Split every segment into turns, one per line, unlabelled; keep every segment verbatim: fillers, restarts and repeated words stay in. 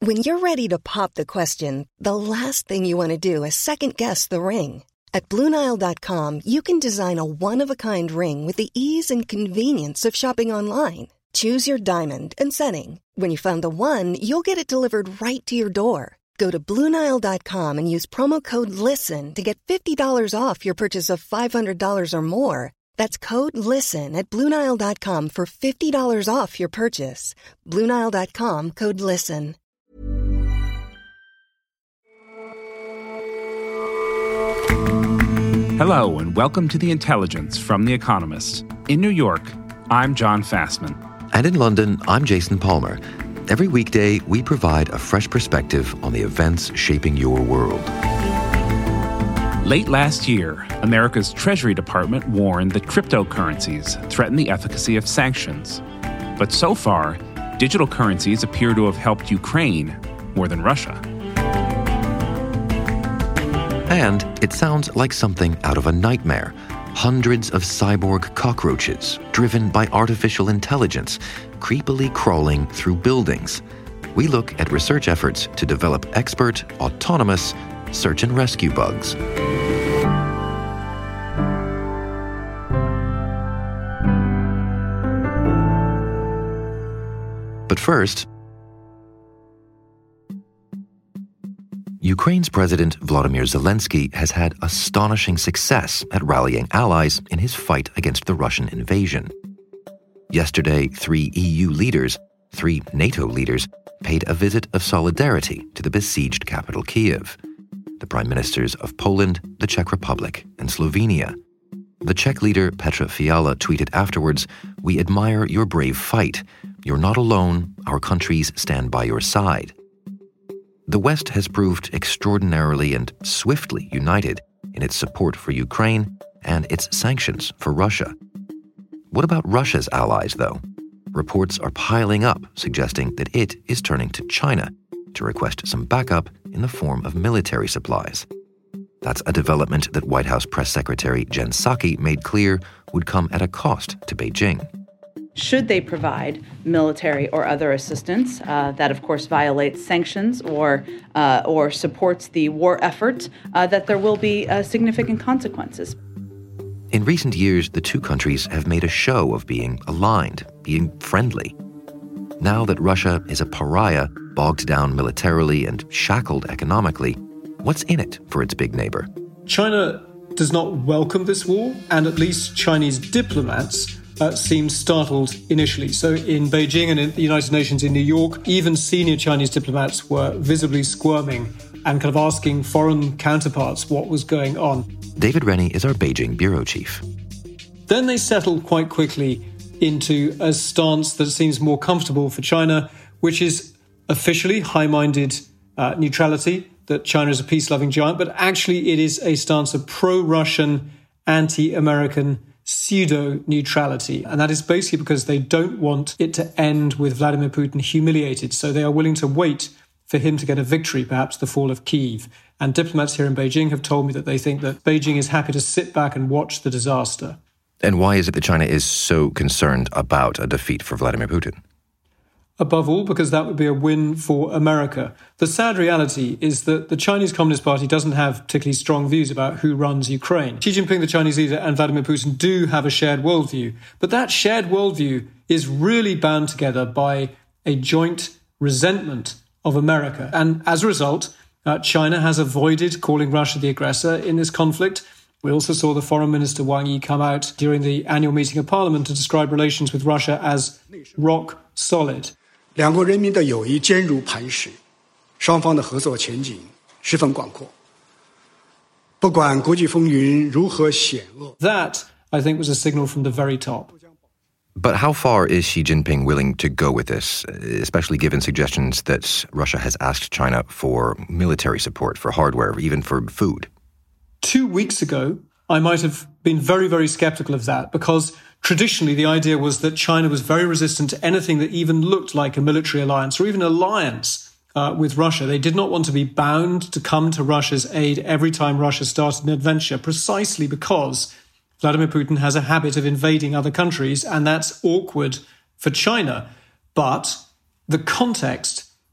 When you're ready to pop the question, the last thing you want to do is second-guess the ring. At Blue Nile dot com, you can design a one-of-a-kind ring with the ease and convenience of shopping online. Choose your diamond and setting. When you find the one, you'll get it delivered right to your door. Go to Blue Nile dot com and use promo code LISTEN to get fifty dollars off your purchase of five hundred dollars or more. That's code LISTEN at Blue Nile dot com for fifty dollars off your purchase. Blue Nile dot com, code LISTEN.
Hello, and welcome to The Intelligence from The Economist. In New York, I'm John Fassman.
And in London, I'm Jason Palmer. Every weekday, we provide a fresh perspective on the events shaping your world.
Late last year, America's Treasury Department warned that cryptocurrencies threaten the efficacy of sanctions. But so far, digital currencies appear to have helped Ukraine more than Russia.
And it sounds like something out of a nightmare. Hundreds of cyborg cockroaches, driven by artificial intelligence, creepily crawling through buildings. We look at research efforts to develop expert, autonomous search and rescue bugs. But first, Ukraine's President Volodymyr Zelensky has had astonishing success at rallying allies in his fight against the Russian invasion. Yesterday, three E U leaders, three NATO leaders, paid a visit of solidarity to the besieged capital Kyiv. The prime ministers of Poland, the Czech Republic, and Slovenia. The Czech leader Petr Fiala tweeted afterwards, "We admire your brave fight. You're not alone. Our countries stand by your side." The West has proved extraordinarily and swiftly united in its support for Ukraine and its sanctions for Russia. What about Russia's allies, though? Reports are piling up suggesting that it is turning to China to request some backup in the form of military supplies. That's a development that White House Press Secretary Jen Psaki made clear would come at a cost to Beijing.
Should they provide military or other assistance uh, that, of course, violates sanctions or uh, or supports the war effort, uh, that there will be uh, significant consequences.
In recent years, the two countries have made a show of being aligned, being friendly. Now that Russia is a pariah, bogged down militarily and shackled economically, what's in it for its big neighbor?
China does not welcome this war, and at least Chinese diplomats Uh, seemed startled initially. So in Beijing and in the United Nations in New York, even senior Chinese diplomats were visibly squirming and kind of asking foreign counterparts what was going on.
David Rennie is our Beijing bureau chief.
Then they settled quite quickly into a stance that seems more comfortable for China, which is officially high-minded uh, neutrality, that China is a peace-loving giant, but actually it is a stance of pro-Russian, anti-American pseudo-neutrality. And that is basically because they don't want it to end with Vladimir Putin humiliated. So they are willing to wait for him to get a victory, perhaps the fall of Kyiv. And diplomats here in Beijing have told me that they think that Beijing is happy to sit back and watch the disaster.
And why is it that China is so concerned about a defeat for Vladimir Putin?
Above all, because that would be a win for America. The sad reality is that the Chinese Communist Party doesn't have particularly strong views about who runs Ukraine. Xi Jinping, the Chinese leader, and Vladimir Putin do have a shared worldview. But that shared worldview is really bound together by a joint resentment of America. And as a result, uh, China has avoided calling Russia the aggressor in this conflict. We also saw the Foreign Minister Wang Yi come out during the annual meeting of Parliament to describe relations with Russia as rock solid.
两国人民的友谊坚如磐石，双方的合作前景十分广阔。不管国际风云如何险恶，
That, I think, was a signal from the very top.
But how far is Xi Jinping willing to go with this, especially given suggestions that Russia has asked China for military support, for hardware, even for food?
Two weeks ago, I might have been very, very skeptical of that because traditionally the idea was that China was very resistant to anything that even looked like a military alliance or even alliance uh, with Russia. They did not want to be bound to come to Russia's aid every time Russia started an adventure, precisely because Vladimir Putin has a habit of invading other countries, and that's awkward for China. But the context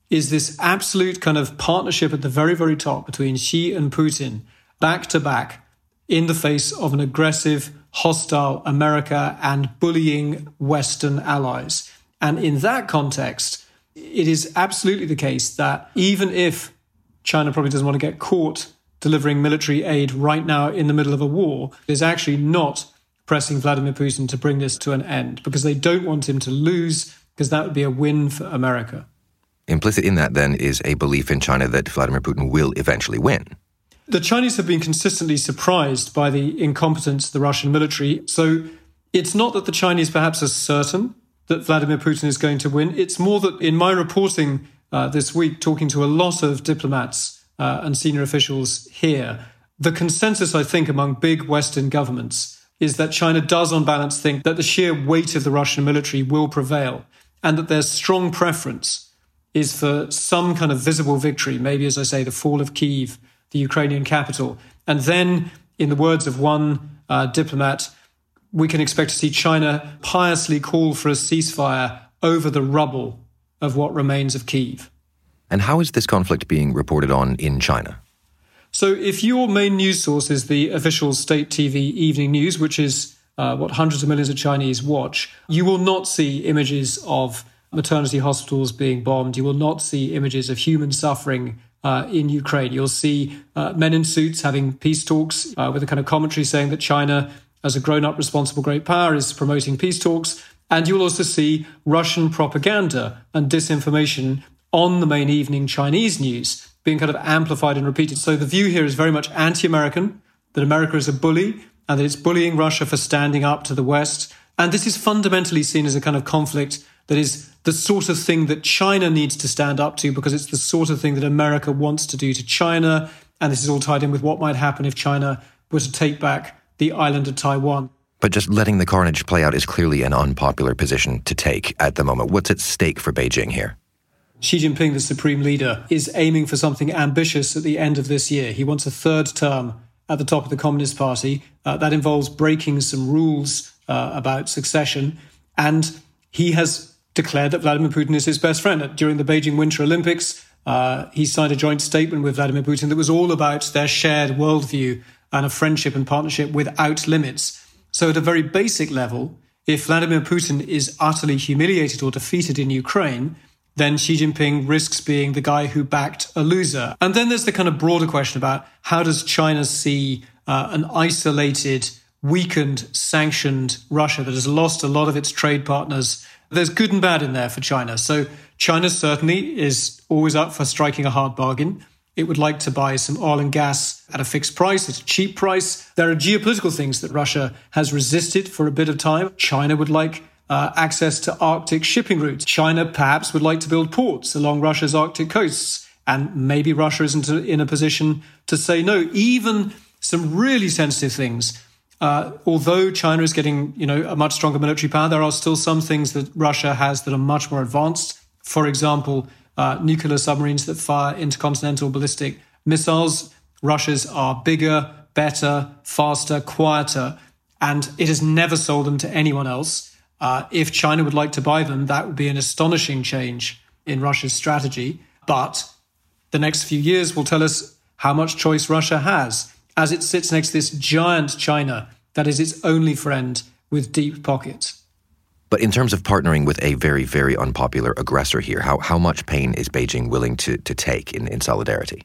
is this absolute kind of partnership at the very, very top between Xi and Putin, back to back, in the face of an aggressive, hostile America and bullying Western allies. And in that context, it is absolutely the case that even if China probably doesn't want to get caught delivering military aid right now in the middle of a war, is actually not pressing Vladimir Putin to bring this to an end, because they don't want him to lose, because that would be a win for America.
Implicit in that, then, is a belief in China that Vladimir Putin will eventually win.
The Chinese have been consistently surprised by the incompetence of the Russian military. So it's not that the Chinese perhaps are certain that Vladimir Putin is going to win. It's more that in my reporting uh, this week, talking to a lot of diplomats uh, and senior officials here, the consensus, I think, among big Western governments is that China does, on balance, think that the sheer weight of the Russian military will prevail, and that their strong preference is for some kind of visible victory, maybe, as I say, the fall of Kyiv, the Ukrainian capital. And then, in the words of one uh, diplomat, we can expect to see China piously call for a ceasefire over the rubble of what remains of Kyiv.
And how is this conflict being reported on in China?
So if your main news source is the official state T V evening news, which is uh, what hundreds of millions of Chinese watch, you will not see images of maternity hospitals being bombed. You will not see images of human suffering uh, in Ukraine. You'll see uh, men in suits having peace talks uh, with a kind of commentary saying that China, as a grown-up responsible great power, is promoting peace talks. And you will also see Russian propaganda and disinformation on the main evening Chinese news being kind of amplified and repeated. So the view here is very much anti-American, that America is a bully and that it's bullying Russia for standing up to the West. And this is fundamentally seen as a kind of conflict that is the sort of thing that China needs to stand up to, because it's the sort of thing that America wants to do to China. And this is all tied in with what might happen if China were to take back the island of Taiwan.
But just letting the carnage play out is clearly an unpopular position to take at the moment. What's at stake for Beijing here?
Xi Jinping, the supreme leader, is aiming for something ambitious at the end of this year. He wants a third term at the top of the Communist Party. Uh, that involves breaking some rules uh, about succession. And he has declared that Vladimir Putin is his best friend. During the Beijing Winter Olympics, uh, he signed a joint statement with Vladimir Putin that was all about their shared worldview and a friendship and partnership without limits. So at a very basic level, if Vladimir Putin is utterly humiliated or defeated in Ukraine, then Xi Jinping risks being the guy who backed a loser. And then there's the kind of broader question about how does China see uh, an isolated, weakened, sanctioned Russia that has lost a lot of its trade partners. There's good and bad in there for China. So China certainly is always up for striking a hard bargain. It would like to buy some oil and gas at a fixed price, at a cheap price. There are geopolitical things that Russia has resisted for a bit of time. China would like uh, access to Arctic shipping routes. China perhaps would like to build ports along Russia's Arctic coasts. And maybe Russia isn't in a position to say no. Even some really sensitive things. Uh, although China is getting, you know, a much stronger military power, there are still some things that Russia has that are much more advanced. For example, Uh, nuclear submarines that fire intercontinental ballistic missiles. Russia's are bigger, better, faster, quieter, and it has never sold them to anyone else. Uh, if China would like to buy them, that would be an astonishing change in Russia's strategy. But the next few years will tell us how much choice Russia has as it sits next to this giant China that is its only friend with deep pockets.
But in terms of partnering with a very, very unpopular aggressor here, how, how much pain is Beijing willing to, to take in, in solidarity?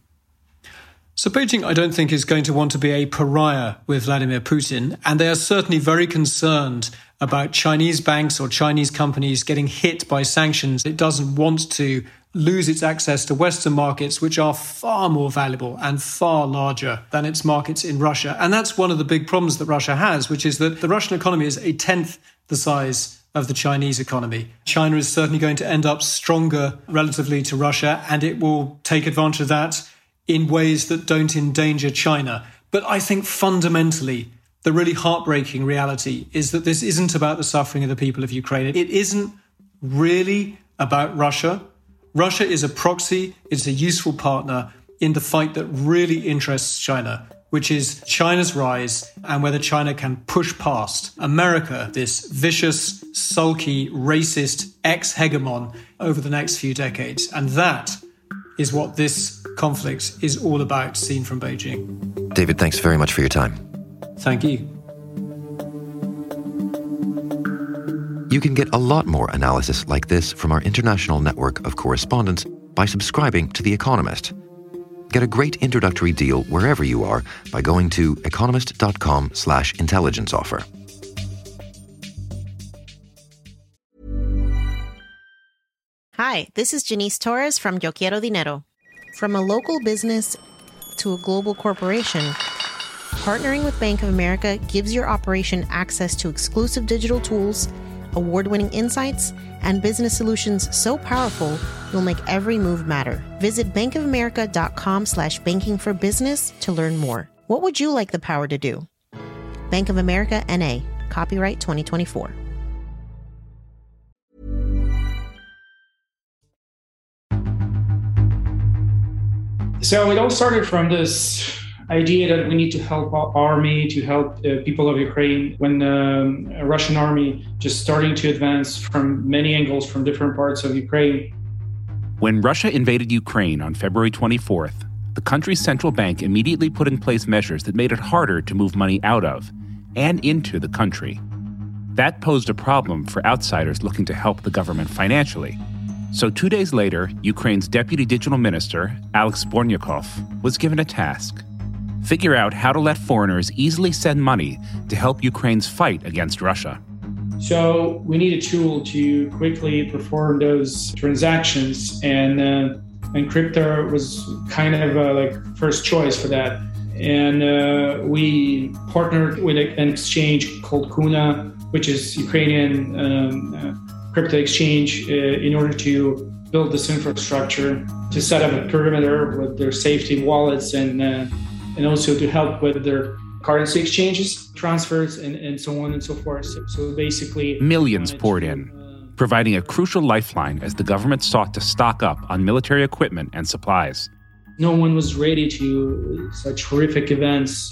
So Beijing, I don't think, is going to want to be a pariah with Vladimir Putin. And they are certainly very concerned about Chinese banks or Chinese companies getting hit by sanctions. It doesn't want to lose its access to Western markets, which are far more valuable and far larger than its markets in Russia. And that's one of the big problems that Russia has, which is that the Russian economy is a tenth the size of the Chinese economy. China is certainly going to end up stronger relatively to Russia, and it will take advantage of that in ways that don't endanger China. But I think fundamentally, the really heartbreaking reality is that this isn't about the suffering of the people of Ukraine. It isn't really about Russia. Russia is a proxy, it's a useful partner in the fight that really interests China, which is China's rise and whether China can push past America, this vicious, sulky, racist ex-hegemon, over the next few decades. And that is what this conflict is all about, seen from Beijing.
David, thanks very much for your time.
Thank you.
You can get a lot more analysis like this from our international network of correspondents by subscribing to The Economist. Get a great introductory deal wherever you are by going to economist.com slash intelligence offer.
Hi, this is Janice Torres from Yo Quiero Dinero. From a local business to a global corporation, partnering with Bank of America gives your operation access to exclusive digital tools, award-winning insights, and business solutions so powerful, you'll make every move matter. Visit bankofamerica.com slash banking for business to learn more. What would you like the power to do? Bank of America, N A. Copyright twenty twenty-four.
So it all started from this idea that we need to help our army, to help the people of Ukraine, when um, a Russian army just starting to advance from many angles from different parts of Ukraine.
When Russia invaded Ukraine on February twenty-fourth, the country's central bank immediately put in place measures that made it harder to move money out of and into the country. That posed a problem for outsiders looking to help the government financially. So two days later, Ukraine's deputy digital minister, Alex Bornyakov, was given a task: figure out how to let foreigners easily send money to help Ukraine's fight against Russia.
So we need a tool to quickly perform those transactions, and uh, and crypto was kind of uh, like first choice for that. And uh, we partnered with an exchange called Kuna, which is Ukrainian um, uh, crypto exchange, uh, in order to build this infrastructure, to set up a perimeter with their safety wallets, and uh, and also to help with their currency exchanges, transfers, and, and so on and so forth. So, so basically...
Millions poured in, uh, providing a crucial lifeline as the government sought to stock up on military equipment and supplies.
No one was ready to such horrific events.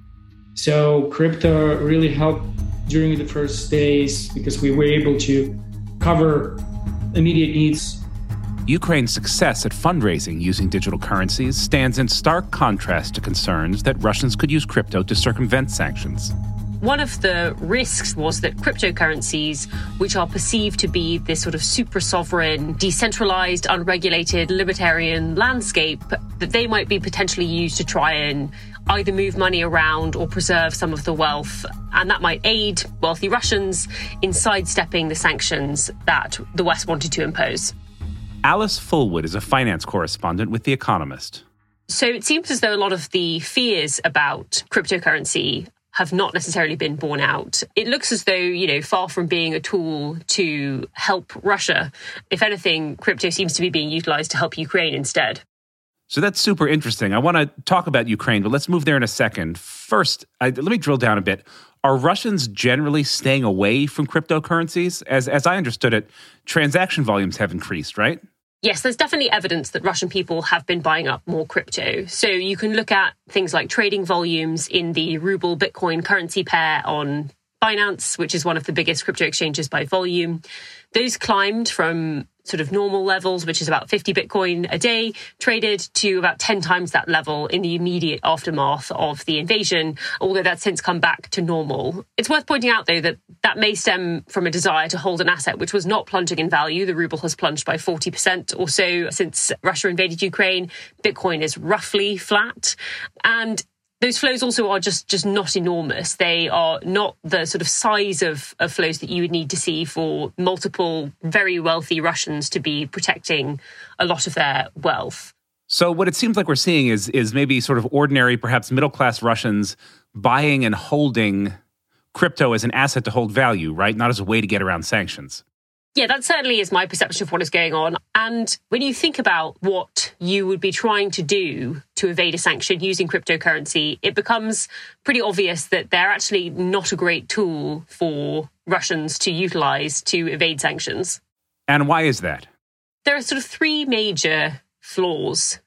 So crypto really helped during the first days because we were able to cover immediate needs.
Ukraine's success at fundraising using digital currencies stands in stark contrast to concerns that Russians could use crypto to circumvent sanctions.
One of the risks was that cryptocurrencies, which are perceived to be this sort of super-sovereign, decentralized, unregulated, libertarian landscape, that they might be potentially used to try and either move money around or preserve some of the wealth. And that might aid wealthy Russians in sidestepping the sanctions that the West wanted to impose.
Alice Fullwood is a finance correspondent with The Economist.
So it seems as though a lot of the fears about cryptocurrency have not necessarily been borne out. It looks as though, you know, far from being a tool to help Russia, if anything, crypto seems to be being utilized to help Ukraine instead.
So that's super interesting. I want to talk about Ukraine, but let's move there in a second. First, I, let me drill down a bit. Are Russians generally staying away from cryptocurrencies? As as I understood it, transaction volumes have increased, right?
Yes, there's definitely evidence that Russian people have been buying up more crypto. So you can look at things like trading volumes in the ruble Bitcoin currency pair on Binance, which is one of the biggest crypto exchanges by volume. Those climbed from sort of normal levels, which is about fifty Bitcoin a day, traded to about ten times that level in the immediate aftermath of the invasion, although that's since come back to normal. It's worth pointing out, though, that that may stem from a desire to hold an asset which was not plunging in value. The ruble has plunged by forty percent or so since Russia invaded Ukraine. Bitcoin is roughly flat. And those flows also are just, just not enormous. They are not the sort of size of, of flows that you would need to see for multiple very wealthy Russians to be protecting a lot of their wealth.
So what it seems like we're seeing is is maybe sort of ordinary, perhaps middle-class Russians buying and holding crypto as an asset to hold value, right? Not as a way to get around sanctions.
Yeah, that certainly is my perception of what is going on. And when you think about what you would be trying to do to evade a sanction using cryptocurrency, it becomes pretty obvious that they're actually not a great tool for Russians to utilize to evade sanctions.
And why is that?
There are sort of three major flaws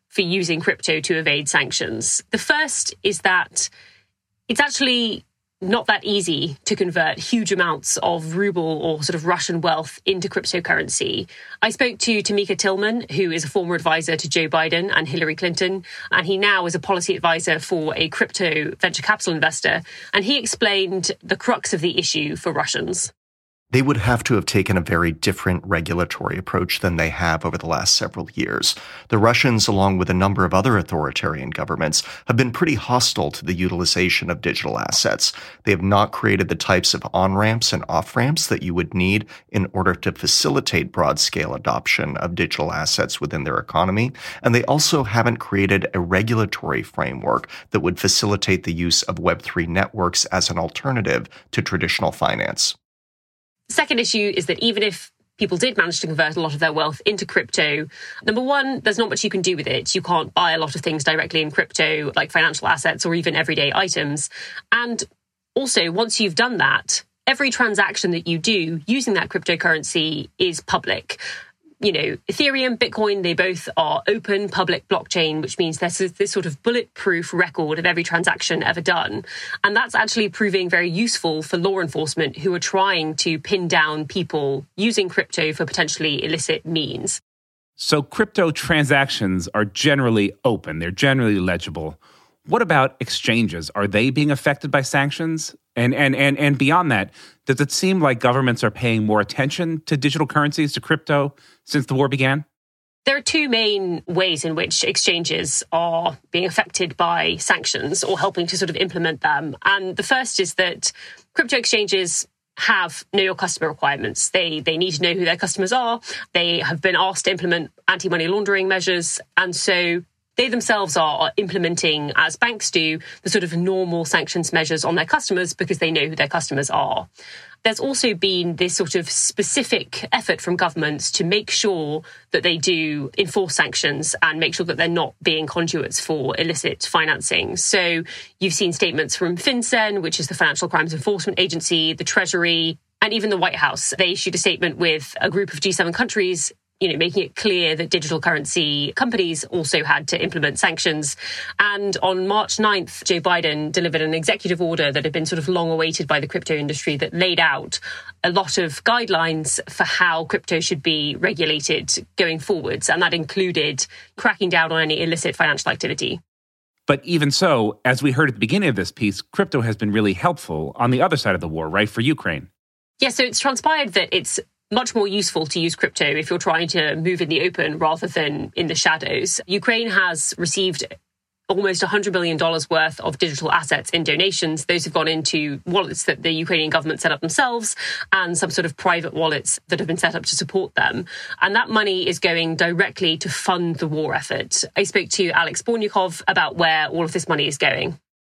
for using crypto to evade sanctions. The first is that it's actually not that easy to convert huge amounts of ruble or sort of Russian wealth into cryptocurrency. I spoke to Tamika Tillman, who is a former advisor to Joe Biden and Hillary Clinton, and he now is a policy advisor for a crypto venture capital investor. And he explained the crux of the issue for Russians.
They would have to have taken a very different regulatory approach than they have over the last several years. The Russians, along with a number of other authoritarian governments, have been pretty hostile to the utilization of digital assets. They have not created the types of on-ramps and off-ramps that you would need in order to facilitate broad-scale adoption of digital assets within their economy. And they also haven't created a regulatory framework that would facilitate the use of Web three networks as an alternative to traditional finance.
The second issue is that even if people did manage to convert a lot of their wealth into crypto, number one, there's not much you can do with it. You can't buy a lot of things directly in crypto, like financial assets or even everyday items. And also, once you've done that, every transaction that you do using that cryptocurrency is public. You know, Ethereum, Bitcoin, they both are open public blockchain, which means there's this sort of bulletproof record of every transaction ever done. And that's actually proving very useful for law enforcement who are trying to pin down people using crypto for potentially illicit means.
So crypto transactions are generally open. They're generally legible. What about exchanges? Are they being affected by sanctions? And and and and beyond that, does it seem like governments are paying more attention to digital currencies, to crypto, since the war began?
There are two main ways in which exchanges are being affected by sanctions or helping to sort of implement them. And the first is that crypto exchanges have know your customer requirements. They they need to know who their customers are. They have been asked to implement anti-money laundering measures. And so they themselves are implementing, as banks do, the sort of normal sanctions measures on their customers because they know who their customers are. There's also been this sort of specific effort from governments to make sure that they do enforce sanctions and make sure that they're not being conduits for illicit financing. So you've seen statements from FinCEN, which is the Financial Crimes Enforcement Agency, the Treasury, and even the White House. They issued a statement with a group of G seven countries, you know, making it clear that digital currency companies also had to implement sanctions. And on March ninth, Joe Biden delivered an executive order that had been sort of long awaited by the crypto industry that laid out a lot of guidelines for how crypto should be regulated going forwards. And that included cracking down on any illicit financial activity.
But even so, as we heard at the beginning of this piece, crypto has been really helpful on the other side of the war, right, for Ukraine?
Yeah, so it's transpired that it's much more useful to use crypto if you're trying to move in the open rather than in the shadows. Ukraine has received almost one hundred billion dollars worth of digital assets in donations. Those have gone into wallets that the Ukrainian government set up themselves and some sort of private wallets that have been set up to support them. And that money is going directly to fund the war effort. I spoke to Alex Bornyakov about where all of this money is going.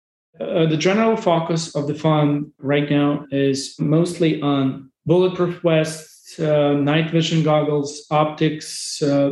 Uh, the general focus of the fund right now is mostly on bulletproof vests, Uh, night vision goggles, optics, uh,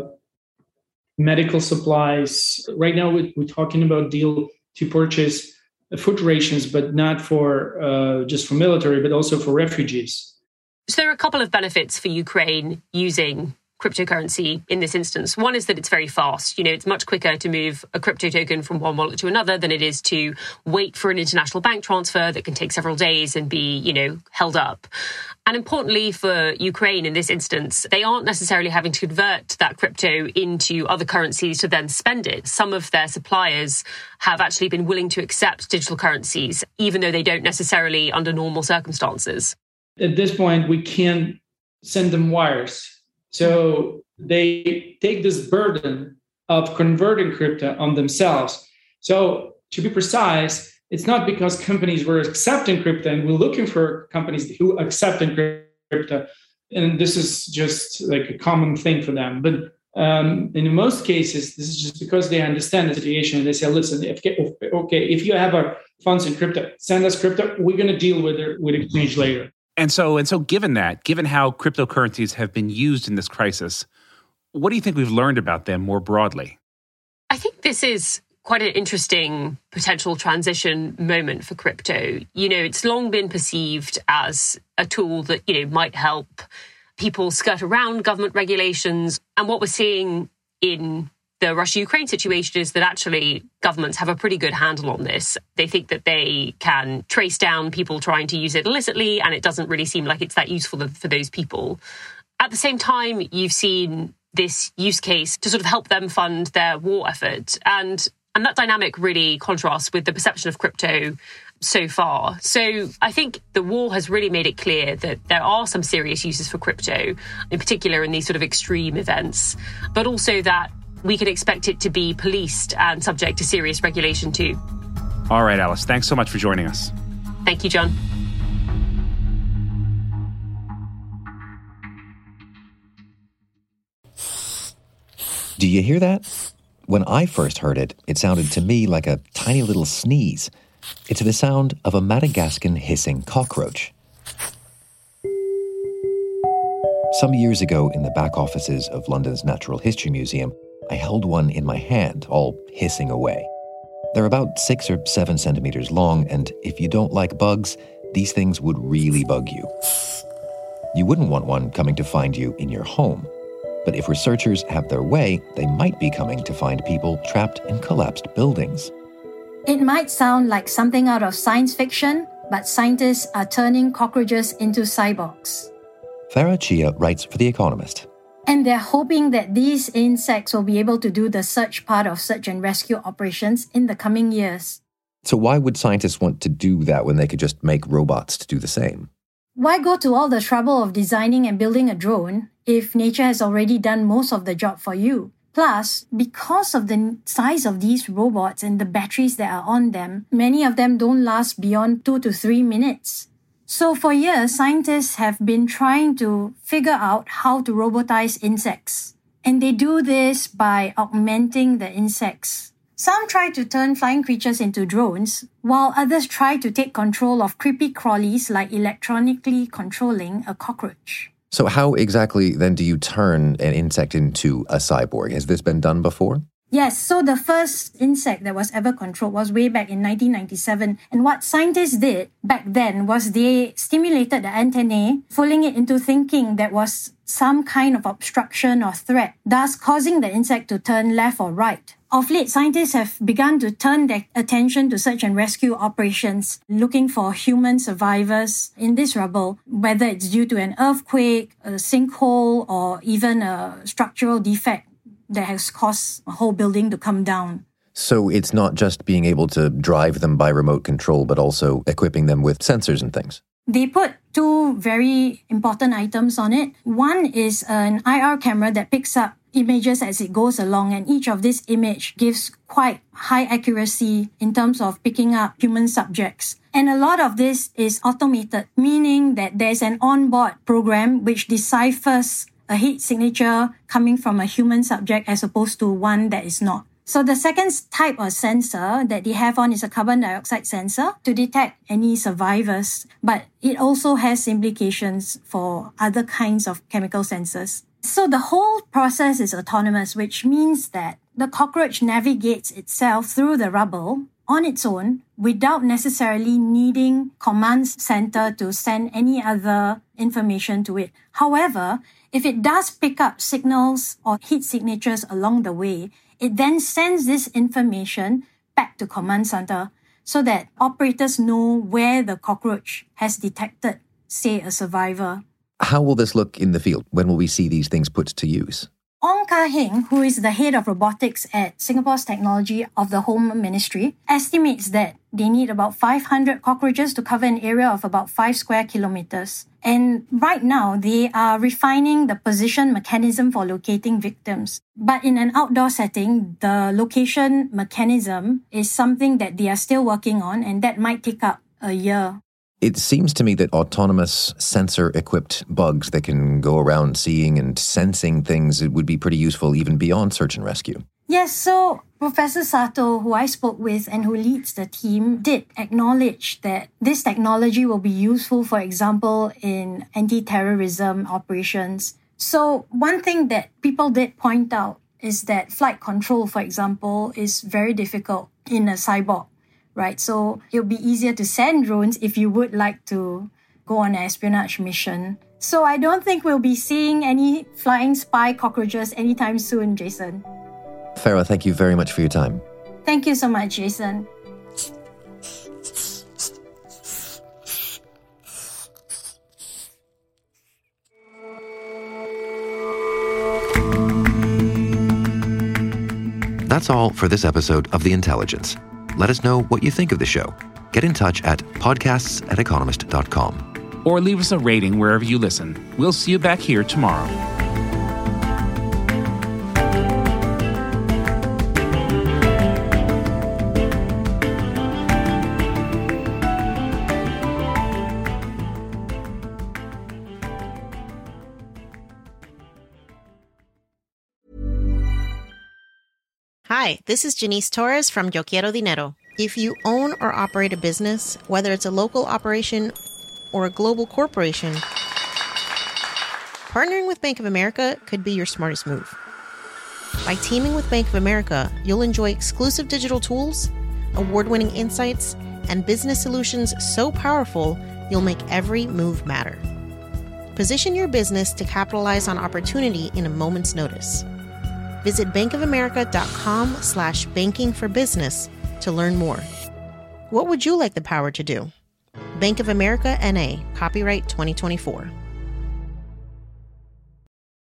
medical supplies. Right now, we're, we're talking about deal to purchase food rations, but not for uh, just for military, but also for refugees.
So there are a couple of benefits for Ukraine using cryptocurrency in this instance. One is that it's very fast. You know, it's much quicker to move a crypto token from one wallet to another than it is to wait for an international bank transfer that can take several days and be, you know, held up. And importantly for Ukraine in this instance, they aren't necessarily having to convert that crypto into other currencies to then spend it. Some of their suppliers have actually been willing to accept digital currencies, even though they don't necessarily under normal circumstances.
At this point, we can't send them wires. So they take this burden of converting crypto on themselves. So to be precise, it's not because companies were accepting crypto and we're looking for companies who accept crypto. And this is just like a common thing for them. But um, in most cases, this is just because they understand the situation and they say, listen, if, okay, if you have our funds in crypto, send us crypto, we're going to deal with it with exchange later.
And so, and so given that, given how cryptocurrencies have been used in this crisis, what do you think we've learned about them more broadly?
I think this is quite an interesting potential transition moment for crypto. You know, it's long been perceived as a tool that, you know, might help people skirt around government regulations. And what we're seeing in the Russia-Ukraine situation is that actually governments have a pretty good handle on this. They think that they can trace down people trying to use it illicitly, and it doesn't really seem like it's that useful for those people. At the same time, you've seen this use case to sort of help them fund their war effort. And, and that dynamic really contrasts with the perception of crypto so far. So I think the war has really made it clear that there are some serious uses for crypto, in particular in these sort of extreme events, but also that we can expect it to be policed and subject to serious regulation too.
All right, Alice, thanks so much for joining us.
Thank you, John.
Do you hear that? When I first heard it, it sounded to me like a tiny little sneeze. It's the sound of a Madagascan hissing cockroach. Some years ago, in the back offices of London's Natural History Museum, I held one in my hand, all hissing away. They're about six or seven centimeters long, and if you don't like bugs, these things would really bug you. You wouldn't want one coming to find you in your home. But if researchers have their way, they might be coming to find people trapped in collapsed buildings.
It might sound like something out of science fiction, but scientists are turning cockroaches into cyborgs.
Farah Chia writes for The Economist.
And they're hoping that these insects will be able to do the search part of search and rescue operations in the coming years.
So why would scientists want to do that when they could just make robots to do the same?
Why go to all the trouble of designing and building a drone if nature has already done most of the job for you? Plus, because of the size of these robots and the batteries that are on them, many of them don't last beyond two to three minutes. So for years, scientists have been trying to figure out how to robotize insects. And they do this by augmenting the insects. Some try to turn flying creatures into drones, while others try to take control of creepy crawlies like electronically controlling a cockroach.
So how exactly then do you turn an insect into a cyborg? Has this been done before?
Yes, so the first insect that was ever controlled was way back in nineteen ninety-seven. And what scientists did back then was they stimulated the antennae, fooling it into thinking there was some kind of obstruction or threat, thus causing the insect to turn left or right. Of late, scientists have begun to turn their attention to search and rescue operations, looking for human survivors in this rubble, whether it's due to an earthquake, a sinkhole, or even a structural defect that has caused a whole building to come down.
So it's not just being able to drive them by remote control, but also equipping them with sensors and things.
They put two very important items on it. One is an I R camera that picks up images as it goes along, and each of these images gives quite high accuracy in terms of picking up human subjects. And a lot of this is automated, meaning that there's an onboard program which deciphers a heat signature coming from a human subject as opposed to one that is not. So the second type of sensor that they have on is a carbon dioxide sensor to detect any survivors, but it also has implications for other kinds of chemical sensors. So the whole process is autonomous, which means that the cockroach navigates itself through the rubble on its own without necessarily needing command center to send any other information to it. However, if it does pick up signals or heat signatures along the way, it then sends this information back to command center so that operators know where the cockroach has detected, say, a survivor.
How will this look in the field? When will we see these things put to use?
Ong Kah-Heng, who is the head of robotics at Singapore's Technology of the Home Ministry, estimates that they need about five hundred cockroaches to cover an area of about five square kilometers. And right now, they are refining the position mechanism for locating victims. But in an outdoor setting, the location mechanism is something that they are still working on, and that might take up a year.
It seems to me that autonomous sensor-equipped bugs that can go around seeing and sensing things, it would be pretty useful even beyond search and rescue.
Yes, so Professor Sato, who I spoke with and who leads the team, did acknowledge that this technology will be useful, for example, in anti-terrorism operations. So one thing that people did point out is that flight control, for example, is very difficult in a cyborg. Right, so it'll be easier to send drones if you would like to go on an espionage mission. So I don't think we'll be seeing any flying spy cockroaches anytime soon, Jason.
Farah, thank you very much for your time.
Thank you so much, Jason.
That's all for this episode of The Intelligence. Let us know what you think of the show. Get in touch at podcasts at economist dot com.
Or leave us a rating wherever you listen. We'll see you back here tomorrow.
Hi, this is Janice Torres from Yo Quiero Dinero. If you own or operate a business, whether it's a local operation or a global corporation, partnering with Bank of America could be your smartest move. By teaming with Bank of America, you'll enjoy exclusive digital tools, award-winning insights, and business solutions so powerful you'll make every move matter. Position your business to capitalize on opportunity in a moment's notice. Visit bankofamerica.com slash banking for business to learn more. What would you like the power to do? Bank of America N A, copyright twenty twenty-four.